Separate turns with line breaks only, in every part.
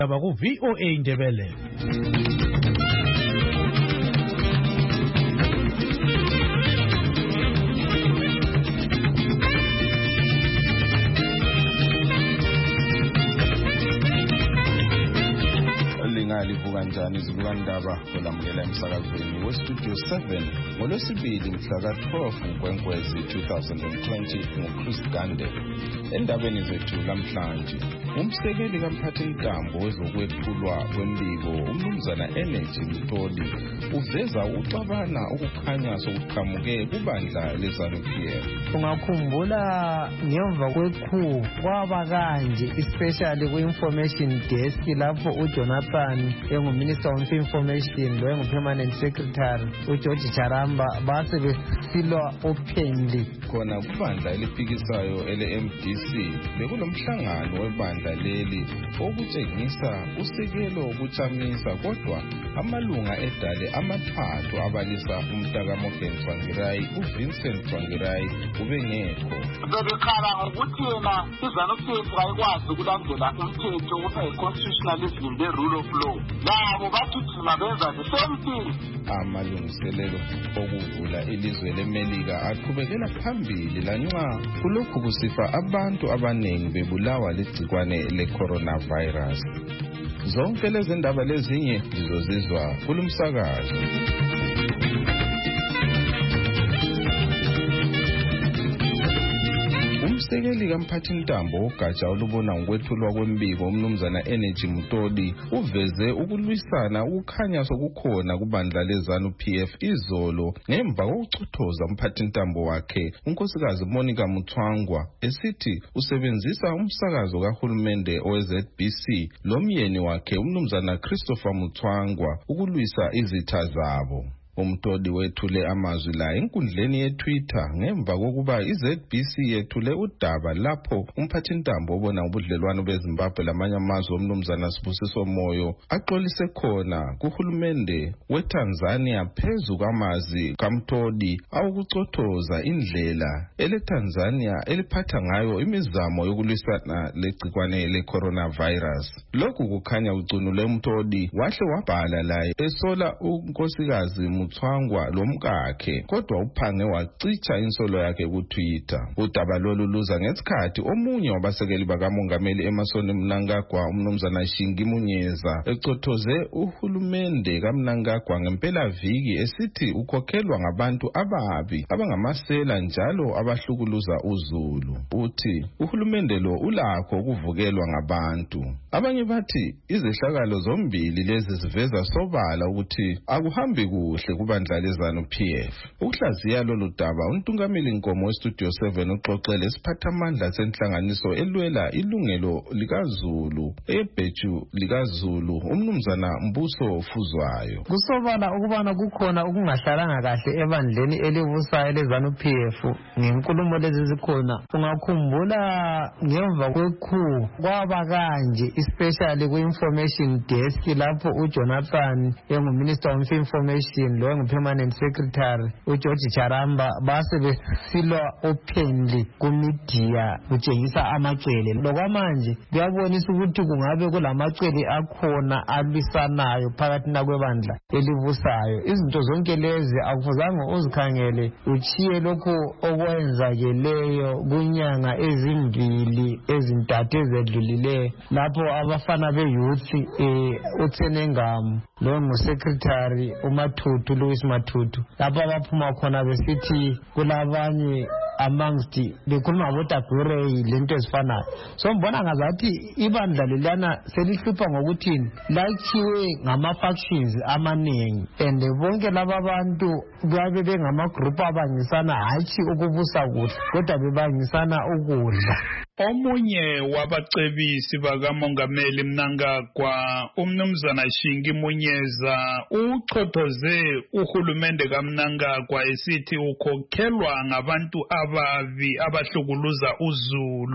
Abaku VOA Indebele.
Livuka njani izilukandaba olamukela emsakazweni westudio 7 ngolwesibili mhla ka-12 Nkwenkwezi 2020 nguChris Gande. Endabeni zethu namhlanje, umsekeli kamphathintambo wezokwethulwa kwembiko umnumzana Energy Mtoli uveza uxabana okukhanya sokuqhamuke kubandla leZANU-PF.
Ungakhumbula ngemva kwekhu kwaba kanje, especially ku-information desk lapho uJonathan enguMinister of Information lo engu-Permanent Secretary uGeorge Charamba base besilwa openly.
Khona kubandla eliphikisayo ele-MDC bekunomhlangano webandla leli okutshengisa usekelo wokuchamisa, kodwa amalunga edale amathathu abalisa umntaka Morgan Tsvangirai uVincent Tsvangirai ubengekho.
Bebekhala ngokuthi yena iZANU-PF ayikwazi ukulandela umthetho we-constitutionalism le-rule of law. Labo bathuthuma benza the same thing.
Amalungiselelo okuvula ilizwe leMelika aqhubekela phambili lanxa kulokhu kusifa abantu abaningi bebulawa ligcikwane le-coronavirus. Zonke lezi ndaba lezinye zizozizwa kulumsakazo. Umsekeli kamphathintambo ugatsha olubona ngokwethulwa kwembiko umnumzana Energy Mtoli uveze ukulwisana ukukhanya sokukhona kubandla leZANU-PF izolo ngemva kokuchothoza umphathintambo wakhe unkosikazi Monica Mutsvangwa esithi usebenzisa umsakazo kahulumende owe-ZBC lomyeni wakhe umnumzana Christopher Mutsvangwa ukulwisa izitha zabo. Umtoli wethule amazwi la enkundleni yeTwitter ngemva kokuba iZBC yethule udaba lapho umphathintambo obona ubudlelwano beZimbabwe lamanye amazwe omnumzana Sibusiso Moyo axolise khona kuhulumende weTanzania phezu kwamazwi kaMtoli awukuchothoza indlela eleTanzania eliphatha ngayo imizamo yokulwisana legcikwane le-coronavirus. Lokhu kukhanya ucunule uMtoli wahle wabhala la esola unkosikazi Mutsvangwa lomkakhe, kodwa uphange wacitsha insolo yakhe kuTwitter. Udaba lolu luza ngesikhathi omunye wabasekeli bakamongameli Emmerson Mnangagwa umnumzana Shingi Munyeza ecothoze uhulumende kaMnangagwa ngempela viki esithi ukhokhelwa ngabantu ababi abangamasela njalo abahlukuluza uZulu. Uthi uhulumende lo ulakho ukuvukelwa ngabantu. Abanye bathi izehlakalo zombili lezi ziveza sobala ukuthi akuhambi kuhle kubandla leZANU-PF. Ukuhlaziya lolu daba untungameli Nkomo westudio 7 uxoxele isiphathamandla senhlanganiso elwela ilungelo likaZulu ebheju likaZulu umnumzana Mbuso Fuzwayo.
Kusobala ukubana kukhona ukungahlalanga kahle ebandleni elibusayo leZANU-PF ngenkulumo lezi zikhona. Ungakhumbula ngemva kwekhu kwaba kanje, especially ku-information desk lapho uJonathan enguMinister of Information lo engu-Permanent Secretary uGeorge Charamba base besilwa openly kumedia kutshengisa amacele. Lokwamanje kuyabonisa ukuthi kungabe kulamacele akhona alwisanayo phakathi kwebandla elibusayo. Izinto zonke lezi akufuzanga uzikhangele uchiye lokho okwenzakeleyo kunyanga ezimbili ezintathu ezedlulileyo lapho abafana be-youth uTsenengamu lo ngu-secretary uMathutu Louis Mathutu lapho abaphuma khona besithi kulabanye amongst bekhuluma ngabodagurey lento ezifanayo. So mbona ngazathi ibandla lelana selihlupha ngokuthini lakhiwe ngama-factions amaningi and bonke laba abantu babe bengamagroup abangisana hatshi ukubusa kuhle kodwa bebangisana ukudla.
Omunye wabacebisi bakamongameli Mnangagwa umnumzana Shingi Munyeza uchothoze uhulumende kaMnangagwa esithi ukhokhelwa ngabantu ababi abahlukuluza uZulu.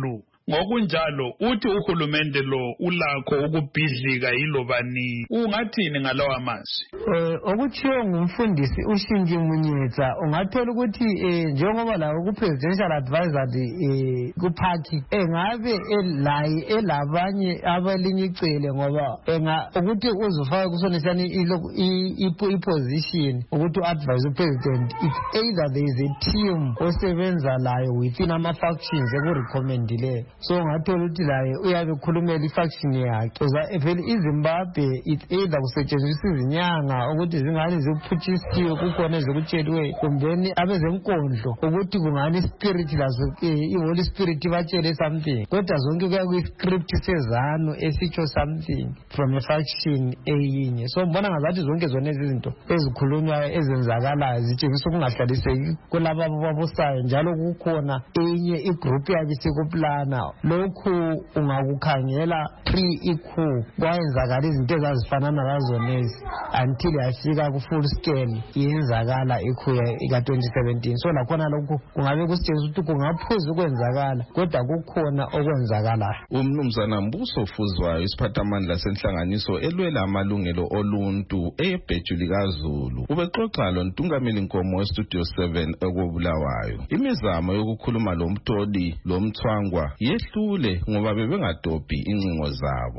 ngokunjalo uthi uhulumende lo ulakho ukubhidlika yilobani. Ungathini ngalawa mazwi?
Okuthiwa ngumfundisi uShingi Munyeza ungathola ukuthi njengoba lawo ku-presidential advisor ku-party engabe elabanye abalinye icele ngoba ukuthi uzofaka kusonisana i-position ukuthi u-advise upresident, it's either there is a team osebenza layo within ama-factions ekurecommendileyo, so ungathola ukuthi laye uyabe khulumela i-faction yakhe. Vele iZimbabwe it's either kusetshenziswa izinyanga ukuthi zingane ziphutshisiwe kukhona ezokutsheliweyo, kumbeni abezenkondlo ukuthi kungani spirit lazo i-Holy Spirit ibatshele something, kodwa zonke kuya kwi-script sezanu esitsho something from a faction eyinye. So mbona ngazathi zonke zona izinto ezikhulunywayo ezenzakalayo zitshengisa ukungahlaliseki kulabo ababusayo, njalo kukhona enye igroup yabe sikuplana. Lokhu ungakukhangela pre-coup kwayenzakala izinto ezazifanana lazonezi until yafika ku-full scale yenzakala icoup ka-2017. So lakhona lokhu kungabe kusitshengisa ukuthi kungaphuza ukwenzakala, kodwa kukhona okwenzakalayo.
Umnumzana Mbuso Fuzwayo, isiphathamandla senhlanganiso elwela amalungelo oluntu eyebhejuli kaZulu, ubexoxa lontungameli Nkomo weStudio 7 ekobulawayo. Imizamo yokukhuluma lomtoli lomthwangwa yehlule ngoba bebengadobhi incingo zabo.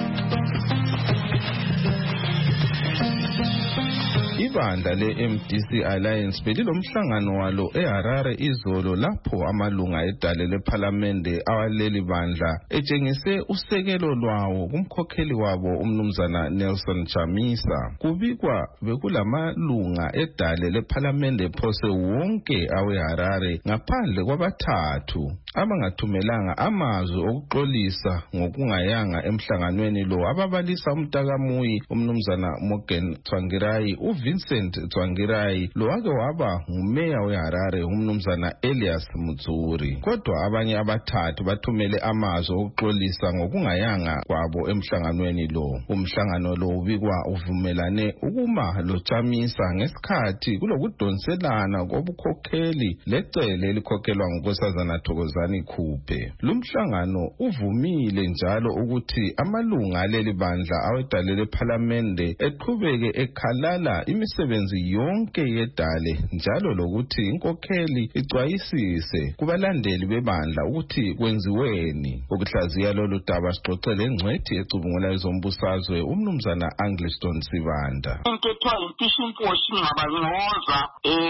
Ibandla le-MDC Alliance belilomhlangano walo eHarare izolo lapho amalunga edale lephalamende awaleli bandla etshengise usekelo lwawo kumkhokheli wabo umnumzana Nelson Chamisa. Kubikwa bekulamalunga edale lephalamende phose wonke aweHarare ngaphandle kwabathathu abangathumelanga amazwi okuxolisa ngokungayanga emhlanganweni lo ababalisa uMtakamuyi umnumzana Morgan Tsvangirai, Vincent Tsvangirai lo wake waba ngumeya weHarare umnumzana Elias Mutsuri. Kodwa abanye abathathu bathumele amazwi okuxolisa ngokungayanga kwabo emhlanganweni lo. Umhlangano lo ubikwa uvumelane ukuma lo Chamisa ngesikhathi kulokudonselana kobukhokheli lecele elikhokhelwa ngunkosazana Thokozani Khuphe. Lumhlangano uvumile njalo ukuthi amalunga aleli bandla awedale lephalamende eqhubeke ekhalala imisebenzi yonke yedale, njalo lokuthi inkokheli ixwayisise kubalandeli bebandla ukuthi kwenziweni. Ukuhlaziya lolu daba sixoxele ingcwethi ecubungula ezombusazwe umnumzana Angliston Sibanda.
Into ethiwa impishinposhi ngabanyoza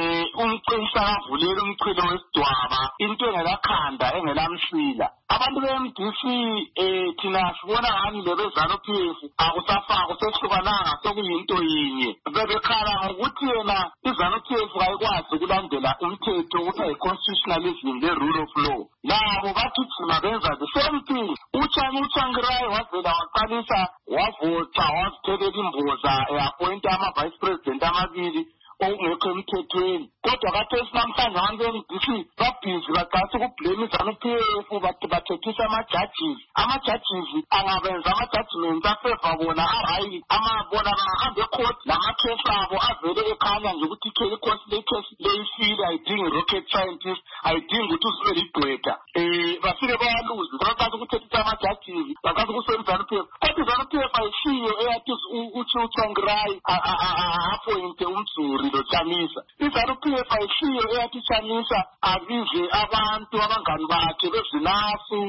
umcisa kavulela umchilo wesidwaba, into engelakhanda engelamsila. Abantu be-MDC thina sibona ngani lebezanu-PF akusafakwa sesihlukananga sokuyinto yinye. Bebekhala ngokuthi yena izanu-PF kayikwazi ukulandela umthetho ukuthi yi-constitutionalism le-rule of law. Labo bathi thina benza the same thing. uTsvangirai wavela waqalisa wavota waziphelela imboza appointa ama-vice president amabili okungekho emthethweni. Kodwa kathesi namhlanje abantu be-MDC babhizi baqalisa ukublame izanu-PF bathethisa ama-judges. Ama-judges angabenza ama-judgments afeva bona arayi bona bahambe ecourt lama-case abo avele ekhanya nje ukuthi i-case leyifile ayidingi rocket scientist, ayidingi ukuthi usibe ligqwetha. Bafike bayaluzi baqalisa ukuthethisa ama-judges, baqalisa ukusebenzisa izanu-PF. Kodwa izanu-PF ayishiyo eyathi uTsvangirai appointe uMzuri lo Chamisa. izanu-PF ayishiyo eyathi Chamisa abize abantu abangani bakhe bezinasu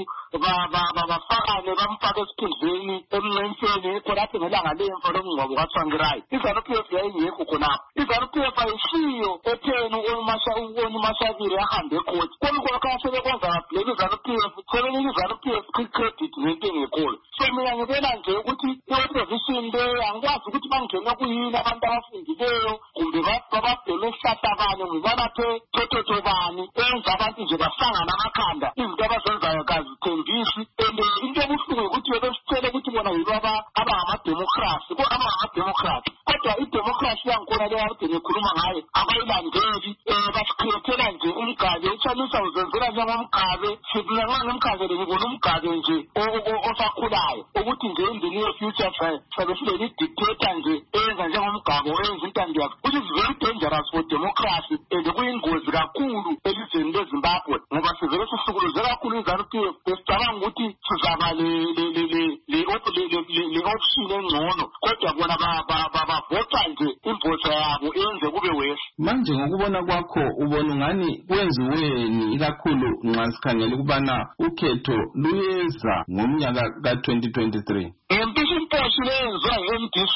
bafakane bamfake esikhundleni emnqenseni khonapho ngelanga lemfa lomngcwabo kaTsvangirai. izanu-PF yayingekho khonapho. izanu-PF ayishiyo etheni uMashakile ahambe ecourt. Konke sebekwenza bablame izanu-PF, sebenika izanu-PF credit ngento engekhona. So mina ngibona nje ukuthi i-opposition le angikwazi ukuthi bangena kuyini abantu abafundileyo kumbe bababheme isihlahla bani ngibona thotho bani enza abantu nje bahlangana amakhanda izinto abazenzayo kazithembisi. And into ebuhlungu ukuthi besicele ukuthi bona yibo abangamademokhrasi kodwa idemokhrasi yanko khona leyo ade ngikhuluma ngayo abayilandeli basikhethela nje umgabe uChamisa uzenzela njengomgabe sibona ngomgabe ngibona umgabe nje osakhulayo ukuthi nje endini yefuture sabe sile dictator nje eyenza njengomgabe oyenza intando yakhe which is very dangerous for democracy and kuyingozi kakhulu elizweni leZimbabwe ngoba sivele sisukuluze kakhulu iZANU-PF besicabanga ukuthi sizaba le option engcono kodwa bona bavota nje imvoto yabo yenze kube wesi.
Manje ngokubona kwakho ubona ngani kwenziweni ikakhulu nxa sikhangela ukubana ukhetho luyeza ngomnyaka ka-2023?
Imposhi leyenziwa yi-MDC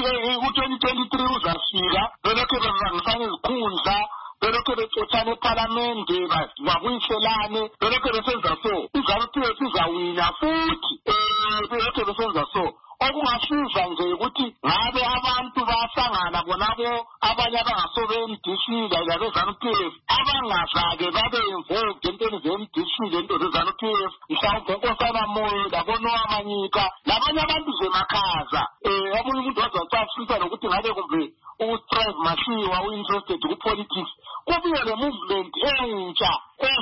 u-2023 uzafika belokhe bevangisana izikhundla belokhe bexotshana ePhalamende babuyiselane belokhe besenza so iZANU-PF izawina futhi belokhe besenza so okungasiza nje ukuthi ngabe abantu bahlangana bonabo abanye abangasobe MDC labe ZANU-PF abangazake babe involved entweni ze-MDC lento ze-ZANU-PF mhlawumbe uNkosana Moyo laboNoah Manyika labanye abantu zemakhaza omunye umuntu wazocasisa nokuthi ngabe kumbe uStreve Masiwa u-interested ku-politics kubuye le movement entsha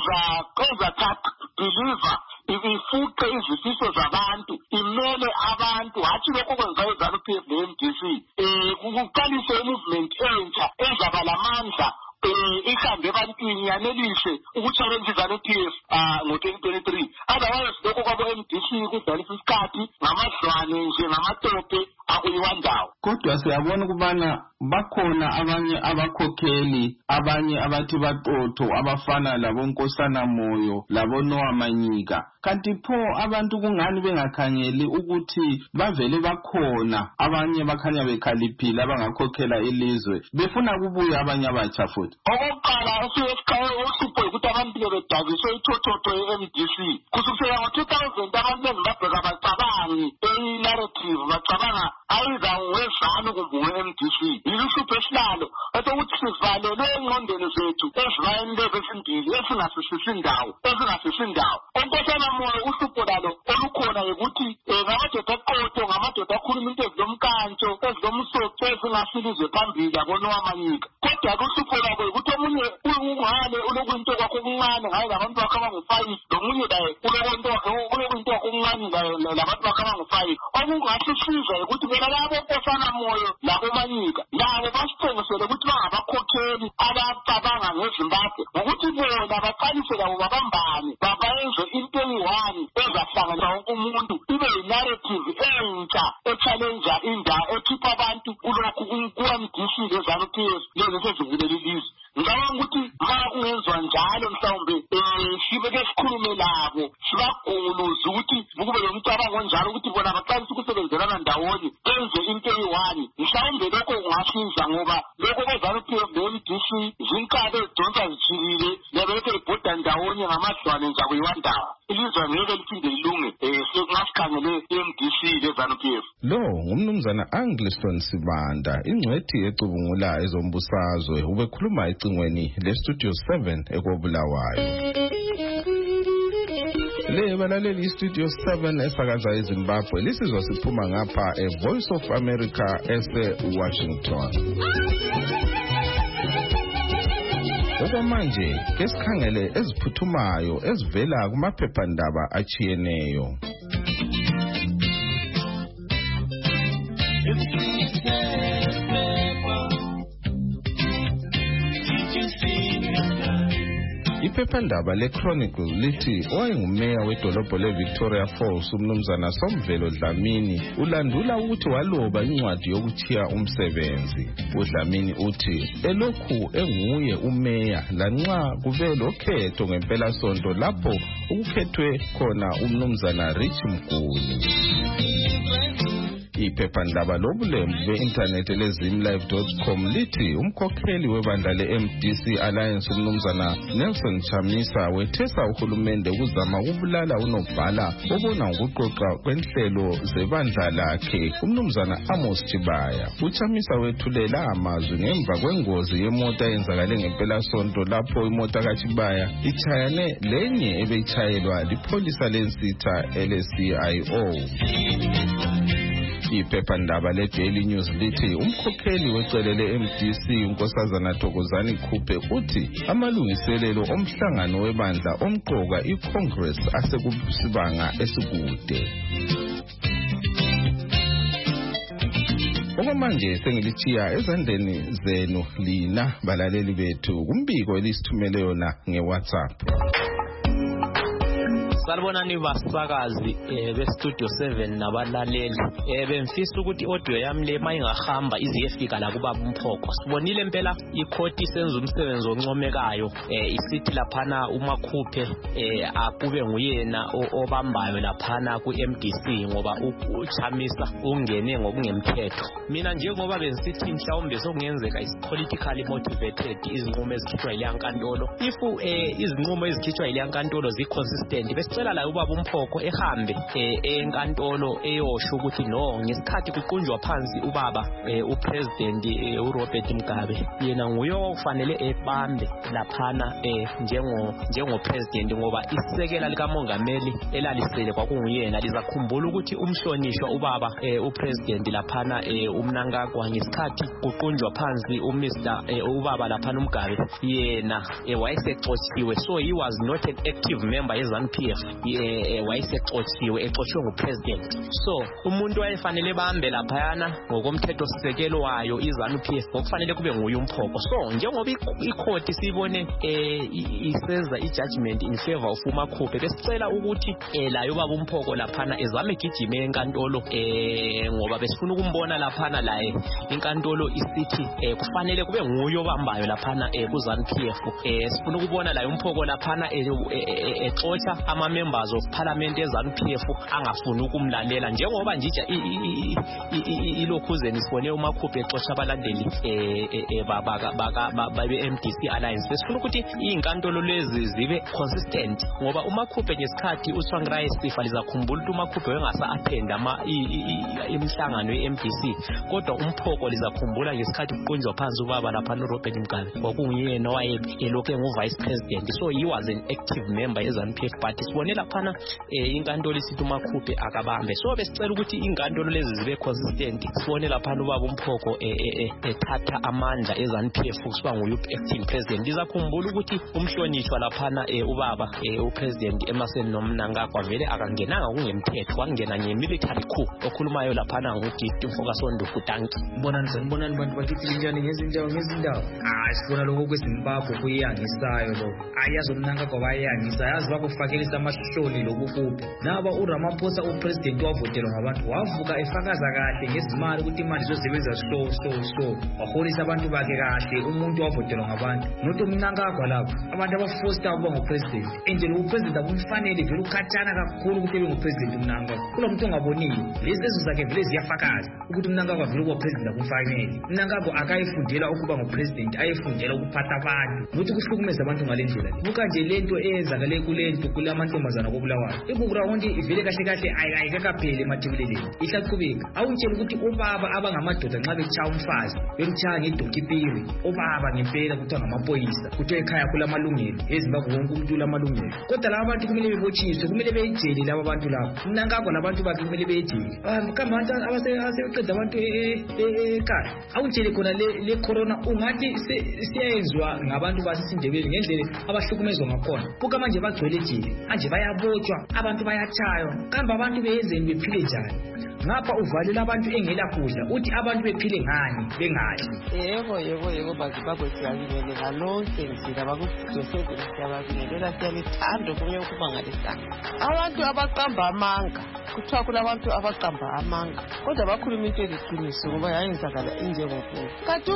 ezathatha believer ifuqe izifiso zabantu imele abantu hathi lokho kwenzayo iZANU-PF ne-MDC kuqalise i-movement entsha ezaba lamandla ihambe ebantwini yanelise ukuchallenge iZANU-PF ngo-2023 otherwise lokho kwabo-MDC kudlalisa isikhathi ngamadlwane nje ngamatope akuyiwandawo.
Kodwa siyabona ukubana bakhona abanye abakhokheli abanye abathi baqotho abafana laboNkosana Moyo laboNoah Manyika kanti pho abantu kungani bengakhangeli ukuthi bavele bakhona abanye bakhanya bekhaliphile abangakhokhela ilizwe befuna kubuya abanye abatsha futhi?
Okokuqala uhlupho ukuthi abantu bedakiswe ithothoto ye-MDC kusukela ngo-2000 abantu beZimbabwe kabacabangi narrative bacabanga ayizawezanu kumbe MDC yiluhlupho esilalo ukuthi sivalelwe engqondweni zethu ezivayeni lezi esindili esingasisisi indawo Onkosana Moyo uhlupho lalo olukhona ukuthi ngamadoda aqotho ngamadoda akhuluma into ezilomkantsho ezilomsoco ezingasilizwe phambili yaboNoah Manyika kodwa kuhlupho labo ukuthi omunye ungale ulokuyinto kwakho okuncane ngaye labantu bakhe abangu-5 nomunye laye ulokuyinto kwakho okuncane labantu bakhe abangu-5 okungasisiza ukuthi bona labo Nkosana Moyo laboManyika labo basithengisele ukuthi bangabakhokheli abacabanga ngeZimbabwe ngokuthi bona baqalise labo babambane babayenze into eyi-one ezahlanganisa wonke umuntu ibe yi-narrative entsha echallenge indawo ekhipha abantu kulokhu ku-MDC le-ZANU-PF lezi sezivulela ilizwe. Ngicabanga ukuthi ma kungenziwa njalo mhlawumbe sibeke sikhulume labo sibagunguluze ukuthi kube lomcabango njalo ukuthi bona baqalise ukusebenzelana ndawonye benze into eyi-one mhlawumbe lokho kungasiza ngoba lokho kwe-ZANU-PF ne-MDC zinkabe ezidonsa zijikile lebelokhe libhoda ndawonye ngamadlwane nje akuyiwandawo ilizwe ngeke liphinde lilunge sekungasikhangele i-MDC le-ZANU-PF.
Lo ngumnumzana Angliston Sibanda ingcwethi ecubungula ezombusazwe ubekhuluma ecingweni le-Studio 7 eKobulawayo. Le balaleli iStudio 7 esakaza eZimbabwe lisizwa siphuma ngapha eVoice of America ese-Washington. Okwamanje ke sikhangele eziphuthumayo ezivela kumaphephandaba achiyeneyo. Iphephandaba leChronicle lithi owayengumeya wedolobho leVictoria Falls umnumzana Somvelo Dlamini ulandula ukuthi waloba incwadi yokuthiya umsebenzi. uDlamini uthi elokhu enguye umeya lanxa kube lokhetho ngempela sonto lapho ukukhethwe khona umnumzana Rich Mguni. Iphephandaba lobulembu be-internet lezimlive.com lithi umkhokheli webandla le-MDC Alliance umnumzana Nelson Chamisa wethesa uhulumende ukuzama ukubulala unobhala obona ngokuqoqa kwenhlelo zebandla lakhe umnumzana Amos Chibaya. uChamisa wethulela amazwi ngemva kwengozi yemota eyenzakale ngempelasonto lapho imota kaChibaya ichayane lenye ebeyitshayelwa lipholisa lensitha LCIO. Iphephandaba leDaily News lithi umkhokheli wecele le-MDC uNkosazana Thokozani Khuphe uthi amalungiselelo omhlangano webandla omqoka iCongress asekusibanga esikude. Okwamanje sengilithiya ezandleni zenu lina balaleli bethu kumbiko elisithumele yona ngeWhatsApp.
Salibonani basakazi bestudio 7 nabalaleli. Bemfisa ukuthi audio yami le mayingahamba iziyefika la kuba umphoko. Sibonile impela ikhoti senza umsebenzi oncomekayo. Isithi laphana uMakhuphe akube nguyena obambayo laphana ku-MDC ngoba uchamisa ungene ngokungemthetho. Mina njengoba bensithi mhlawumbe sokungenzeka is politically motivated izinqumo ezikhishwa ile yankantolo. If izinqumo ezikhishwa ile yankantolo zi-consistent besicela la ubaba umphoko ehambe enkantolo eyosho ukuthi no ngesikhathi kuqunjwa phansi ubaba upresident uRobert Mugabe yena nguye ofanele ebambe laphana njengo president ngoba isekela likamongameli elalisele kwakunguyena lizakhumbula ukuthi umhlonishwa ubaba upresident laphana uMnangagwa ngesikhathi kuqunjwa phansi uMr ubaba laphana uMgabe yena wayesexotshiwe, so he was not an active member yeZANU-PF. Wayesexotshiwe exotshiwe ngupresident, so umuntu wayefanele bambe laphayana ngokomthetho sisekelo wayo iZANU-PF okufanele kube nguye umphoko. So njengoba ikhoti sibone isenza ijudgment in favor of uMakhuphe, besicela ukuthi layo baba umphoko laphana ezame gijime enkantolo ngoba besifuna ukumbona laphana laye inkantolo isithi kufanele kube nguye obambayo laphana kuZANU-PF. Sifuna ukubona layo umphoko laphana exotsha ama-members of parliament eZANU-PF angafuni ukumlalela njengoba njija ilokhuzeni sibone uMakhuphe exotsha abalandeli be-MDC Alliance. Besifuna ukuthi izinkantolo lezi zibe consistent ngoba uMakhuphe ngesikhathi uSwangirayi Sifa lizakhumbula ukuthi uMakhuphe wengasa-attend imihlangano ye-MDC kodwa umphoko lizakhumbula ngesikhathi kuqunjwa phansi ubaba laphana uRobert Mugabe kwakunguyena owayelokhu engu-vice president, so he was an active member yeZANU-PF party. Sibone laphana inkantolo isithi uMakhuphe akabambe, so besicela ukuthi inkantolo lezi zibe consistent. Sibone laphana ubaba umphoko ethatha amandla eZANU-PF kusiba nguye acting president. Lizakhumbula ukuthi umhlonishwa laphana ubaba upresident Emmerson Mnangagwa vele akangenanga kungemthetho, wangena nge-military coup okhulumayo laphana nguDidi Mfokasondo Tanki.
Bonani bantu bakithi njani ngezindawo. Sibona lokho kweZimbabwe kuyangisayo lo. Ayazi uMnangagwa bayangisa, yazi bakufakelisa amahloli lokukuphi. Naba uRamaphosa upresident wavotelwa ngabantu wavuka efakaza kahle ngezimali ukuthi imali zozisebenza so waholisa abantu bakhe kahle umuntu wavotelwa ngabantu. Nothi uMnangagwa lapho abantu abafosta ukuba ngupresident endele upresident akumfanele vele ukhathana kakhulu ukuthi ebe ngupresident uMnangagwa. Kulo muntu ongaboniyo lezi lezo zakhe vele ziyafakaza ukuthi uMnangagwa vele kuba president akumfanele. UMnangagwa akayifundela ukuba ngupresident, ayifundela ukuphatha abantu nokuthi kuhlukumeza abantu ngalendlela. Buka nje lento eyenzakale kulento kulamantombazana koBulawayo. Ibukura wonke ivele kahle ayikakaphele emathebuleleni. Ihlaqhubeka. Awuntshela ukuthi ubaba abangamadoda nxa betshaya umfazi bemtshaya ngedokipiri. Ubaba ngempela kuthiwa ngamapolisa. Kuthiwa ekhaya kulamalungelo. eZimbabwe wonke umuntu ulamalungelo. Kodwa laba bantu kumele bebotshiswe, kumele beyijele laba bantu labo. Mnangagwa nabantu bakhe kumele beyijele. Kambe abantu abaseqeda abantu ekhaya. Awuntshele khona le corona ungathi siyenzwa ngabantu basisindebele ngendlela abahlukumezwa ngakhona. Buka manje bagcwele ejele. Manje bayabotshwa, abantu bayatshaywa. Kambe abantu beyenzeni bephile njani? Ngapha uvalela abantu engela kudla uthi abantu bephile ngani bengadli.
Yebo baZimbabwe siyabingelela lonke ngizila bakuJoseph siyabingelela siyalithanda kunye ukumangalisa. Abantu abaqamba amanga kuthiwa kulabantu abaqamba amanga kodwa bakhuluma into eliqiniso ngoba yayenzakala injengokuba. Kanti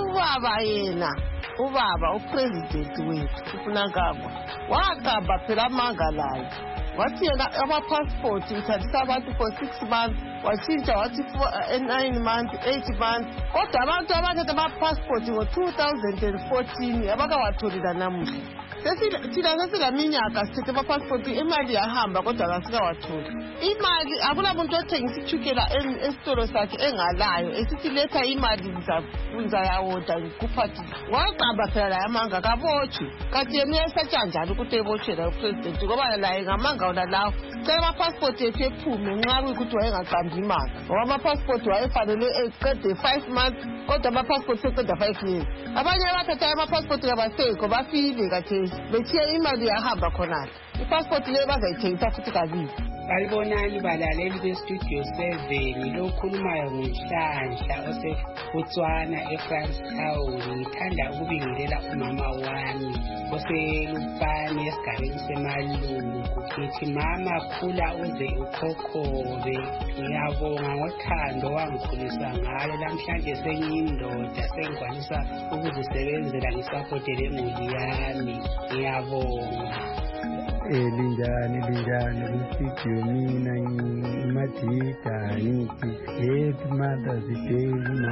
ubaba upresident wethu uMnangagwa waqamba phela amanga layo. Wathi yena ama-passport uthathisa abantu for 6 months, watshintsha wathi 9 months, 8 months. Kodwa abantu abathatha ama-passport ngo-2014 abakawatholila namuhla. thina sesilaminyaka sithethe ama-passport imali yahamba kodwa kasikawatholi imali. Akula muntu othengisa itshukela esitolo sakhe engalayo esithi letha imali ngizayawoda kuphathi waqamba phela laye amanga kabotshwe. Kanti yena uyesatshwa njani ukuthi ebotshwe la upresident ngoba laye ngamanga wona lawo cela ama-passport ethu ephume nxa kuyikuthi wayengaqambi imali ngoba ama-passport wayefanele eqede 5 months kodwa ama-passport seqeda 5 years. Abanye abathathayo ama-passport kabasekho bafile kathesi bethiye imali yahamba khonapha i-passport leyo bazayithengisa futhi kabili.
Balibonani balaleli bestudio 7 lokhulumayo nguNhlanhla oseBotswana eFranstown. Ngithanda ukubingelela umama wami oselupane esigabeni semalungu. Ngithi mama khula uze ukhokhobe. Ngiyabonga ngothando wangikhulisa ngalo. Namhlanje sengiyindoda sengikwanisa ukuzisebenzela ngisapotele imuli yami. Ngiyabonga.
Linjani studio mina Madida ngithi happy Mother's Day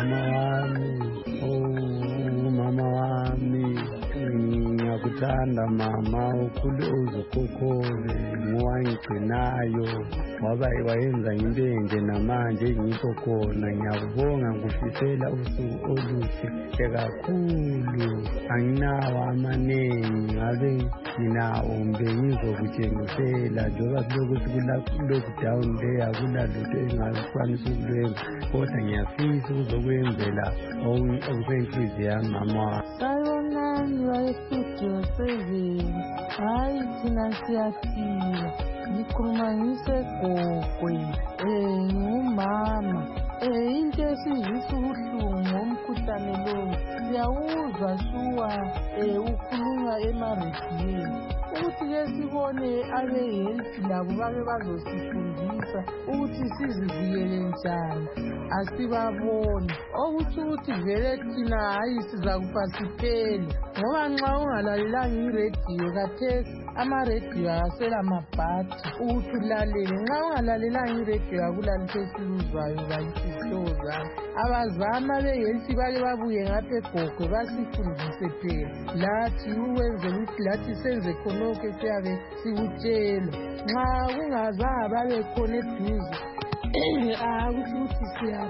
mama wami ngiyakuthanda mama ukhule uzukhokhole ngowangigcinayo wayenza into enje namanje ngikho khona. Ngiyakubonga ngufisela usuku oluhle kakhulu. Anginawo amanengi ngabe nginawo bengizokutshengisela njengoba kulokuthi ku-lockdown le akulalutho engakwanisa ukulwenza kodwa ngiyafisa ukuzokwenzela okusenhliziyo yami mama.
Sayonani wayestudio 7 hayi thina siyaphila ngikhuluma ngisegogwe ngumama into esizwisa ubuhlungu ngomkhuhlane lowo siyawuzwa shuwa ukhulunywa emarediyweni ukuthi ke sibone abe-health labo bake bazosifundisa ukuthi sizivikele njani asibaboni okutsho ukuthi vele thina hayi siza kufa siphele ngoba nxa ungalalelanga irediyo kathesi amarediyo asela mabhadi ukuthi ulalele. Nxa ungalalelanga irediyo akulalutho esiluzwayo bakithi izihlobo zami. Abazama be-health bake babuye ngapha egogwe basifundise phela lathi ukwenzela ukuthi lathi senze khonokho siyabe sikutshelwa. Nxa kungazanga babe khona eduze kusho ukuthi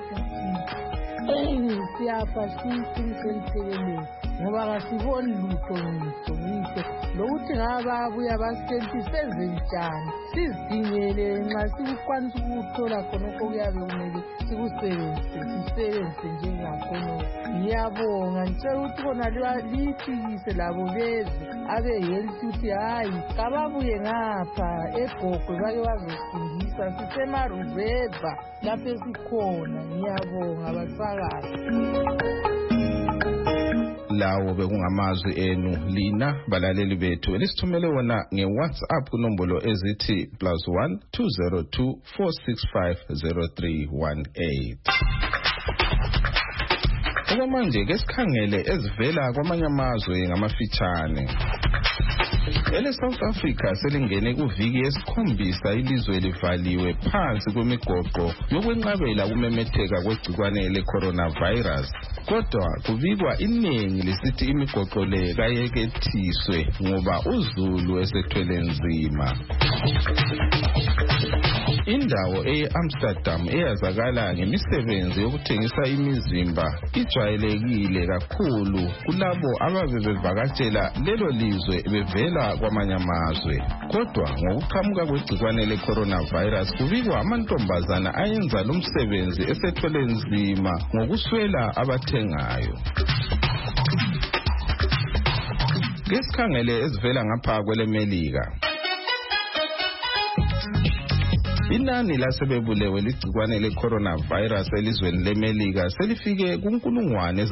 siyafa siyiqiniselithekelele ngoba kasiboni lutho ngitsho lokuthi ngababuya basitshela senze njani sizidingele nxa sikukwanisa ukuthola khonokho kuyabe kumele sikusebenzise njengakhonokho. Ngiyabonga ngitshela ukuthi khona liyifikise labo beze abe-health ukuthi hayi kababuye ngapha egogwe bake bazosifundisa sisemaruveva lapho esikhona. Ngiyabonga basakazi.
Lawo bekungamazwi enu lina balaleli bethu elisithumele wona ngeWhatsApp kunombolo ezithi +1 202 465 0318. Okwamanje ke sikhangele ezivela kwamanye amazwe ngamafitshane. South Africa selingene kuviki yesikhombisa ilizwe livaliwe phansi kwemigoqo yokwenqabela kumemetheka kwegcikwane le-coronavirus. Kodwa kubikwa iningi lisithi imigoqo le kayekethiswe ngoba uZulu esethwele nzima. Indawo e-Amsterdam eyazakala ngemisebenzi yokuthengisa imizimba ijwayelekile kakhulu kulabo ababe bevakatshela lelo lizwe bevela kwamanye amazwe. Kodwa ngokuqhamuka kwegcikwane le-coronavirus kubikwa amantombazana ayenza lo msebenzi esethwele nzima ngokuswela abathengayo. Ngesikhangele ezivela ngapha kweleMelika. Inani lasebebulewe ligcikwane le-coronavirus elizweni leMelika selifike kunkulungwane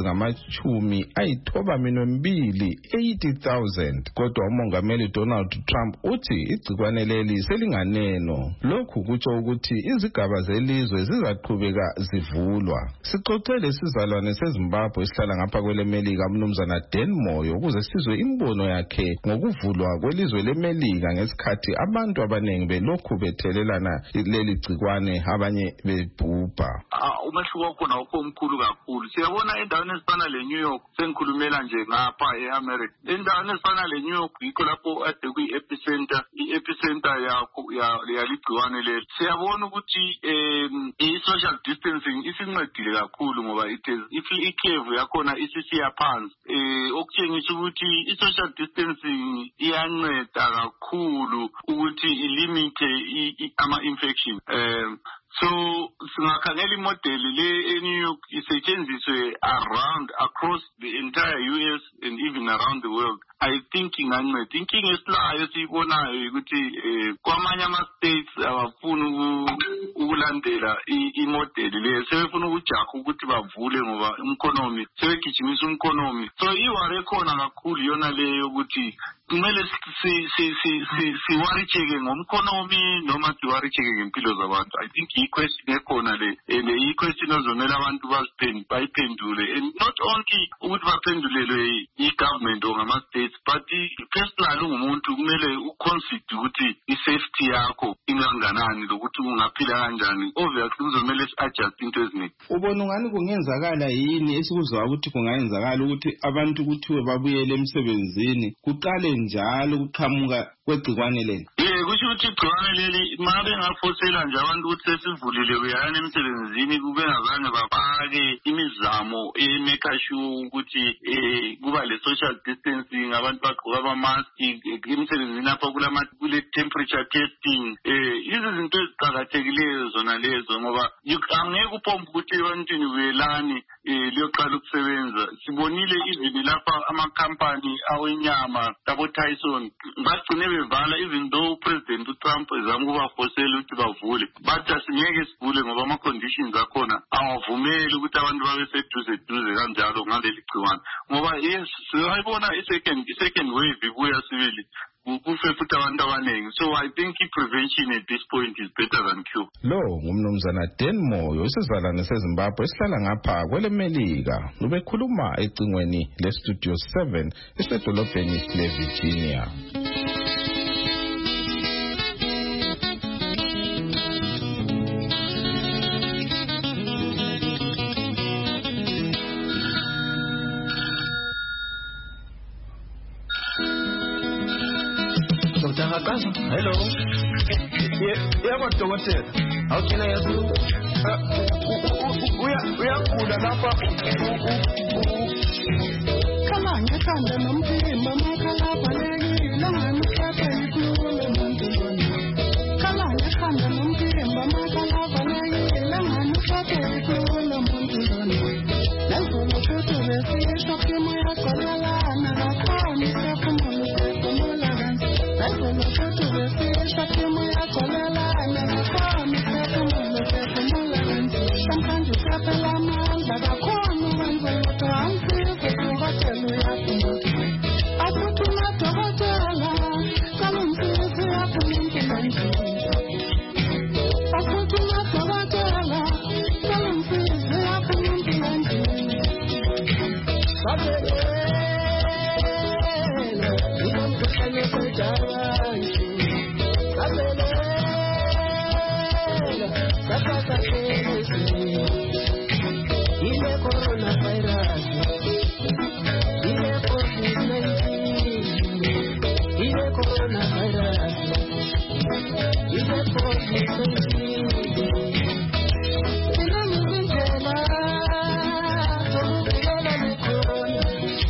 ezingama-92,000. Kodwa umongameli Donald Trump uthi igcikwane leli selinganeno. Lokhu kutsho ukuthi izigaba zelizwe zizaqhubeka zivulwa. Sixoxele isizalwane seZimbabwe esihlala ngapha kweleMelika umnumzana Dan Moyo ukuze sizwe imbono yakhe ngokuvulwa kwelizwe leMelika ngesikhathi abantu abaningi belokhu bethelelana leli gcikwane abanye bebhubha.
Umehluko wakhona omkhulu kakhulu. Siyabona endaweni ezifana le-New York, sengikhulumela nje ngapha e-America. Endaweni ezifana le-New York yikho lapho ade kuyi-epicenter, i-epicenter yaligciwane leli. Siyabona ukuthi i-social distancing isincedile kakhulu ngoba ikhevu yakhona isisiya phansi. Okutshengisa ukuthi i-social distancing iyanceda kakhulu ukuthi ilimite ama-infection. So singakhangela imodeli le eNew York isetshenziswe across the entire US and even around the world. I think inganceda. Inkinga esilayo siyibonayo ukuthi kwamanye ama-states abafuna ukulandela imodeli le, sebefuna ukujaha ukuthi bavule ngoba economy sebegijimisa economy. So iwari ekhona kakhulu yona leyo ukuthi kumele siwari-cheke ngomkhonomi noma siwari-cheke ngempilo zabantu. I think i-question ekhona le, and i-question ozomela abantu bayiphendule, and not only ukuthi baphendulelwe i-government or ngama-states, but personally ungumuntu kumele uconsider ukuthi i-safety yakho inganganani lokuthi ungaphila kanjani. Obviously kuzomele si-adjust into eziningi.
Ubona ungani kungenzakala yini esikuzwa ukuthi kungayenzakala ukuthi abantu kuthiwe babuyele emsebenzini kuqale njalo ukuqhamuka kwegcikwane leli?
Kusho ukuthi igcikwane leli mabe ngafosela nje abantu ukuthi sesivulile kuyana emsebenzini kube ngazange bafake imizamo emeka sure ukuthi kuba le social distancing, abantu bagqoka ama-maski emsebenzini apha kule temperature testing. Izinto eziqakathekileyo zona lezo ngoba angeke upompe ukuthi ebantwini kuyelani liyoqala ukusebenza. Sibonile even lapha amakhampani awenyama abo-Tyson bagcine bevala even though uPresident uTrump ezama ukubafosela ukuthi bavule, but asingeke sivule ngoba ama-conditions akhona awavumeli ukuthi abantu babe seduze kanjalo ngaleli gciwane ngoba siyayibona i-second wave ibuya sibili kufe futhi abantu abaningi. So I think prevention at this point is better than cure.
Lo ngumnumzana Dan Moyo isizalwane seZimbabwe esihlala ngapha kwelemelika ubekhuluma ecingweni le-Studio 7 esedolobheni le-Virginia.
Hello. Dokotela. How can I help you? Uyagula lapha.
Kama ngithanda nomphimbo makalapha lekile ngamthatha ikhulume mntwana. Kama ngithanda nomphimbo makalapha lekile ngamthatha ikhulume mntwana. Nazolo futhi besisho kimi yaqolalana ngakhona isefumulo sefumulo kanti. Nazolo futhi besisho kimi yaqolalana ngakhona isefumulo sefumulo kanti. Sometimes you have a lamanda ngakhona wenza lutho angifike dokotela uyafuna. Akuthuma dokotela kama mfisi yakumuntu manje. Akuthuma dokotela kama mfisi yakumuntu manje.
Ile coronavirus, ile COVID-19, ile coronavirus, ile COVID-19. Ina mzindela, tokubela nikona,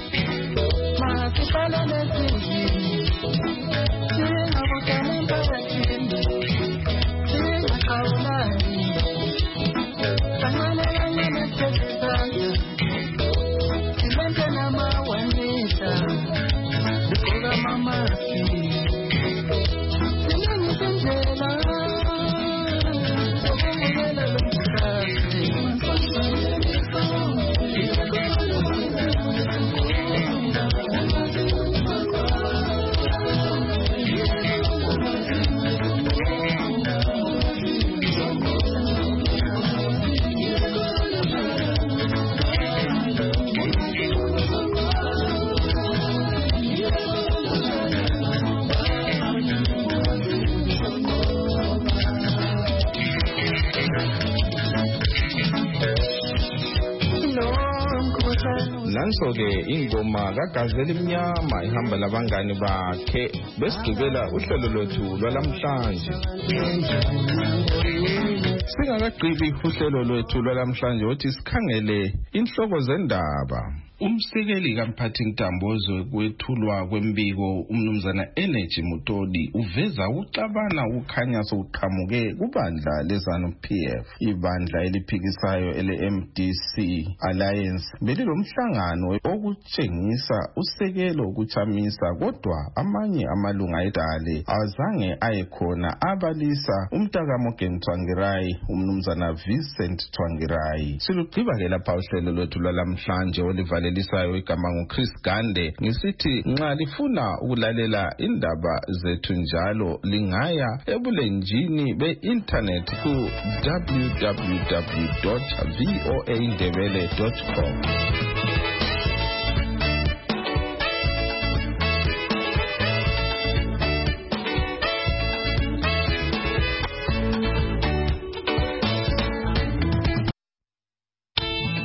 nanso-ke ingoma kaGazelle Mnyama ihamba labangani bakhe besigqibela uhlelo lwethu lwalamhlanje. Singakagqibi uhlelo lwethu lwalamhlanje othi sikhangele inhloko zendaba. Umsekeli kaMphathintambo wezokwethulwa kwembiko umnumzana Energy Mutodi uveza uxabana ukukhanya sokuqhamuke kubandla leZANU-PF. Ibandla eliphikisayo ele-MDC Alliance belilomhlangano okutshengisa usekelo ukuchamisa, kodwa amanye amalunga edale azange ayekhona abalisa umntaka Morgan Tsvangirai, umnumzana Vincent Tsvangirai. Silugqiba-ke lapha uhlelo lwethu lwalamhlanje olivale lisayo igama nguChris Gande ngisithi nxa lifuna ukulalela indaba zethu njalo lingaya ebulenjini be-internet ku www.voaindebele.com.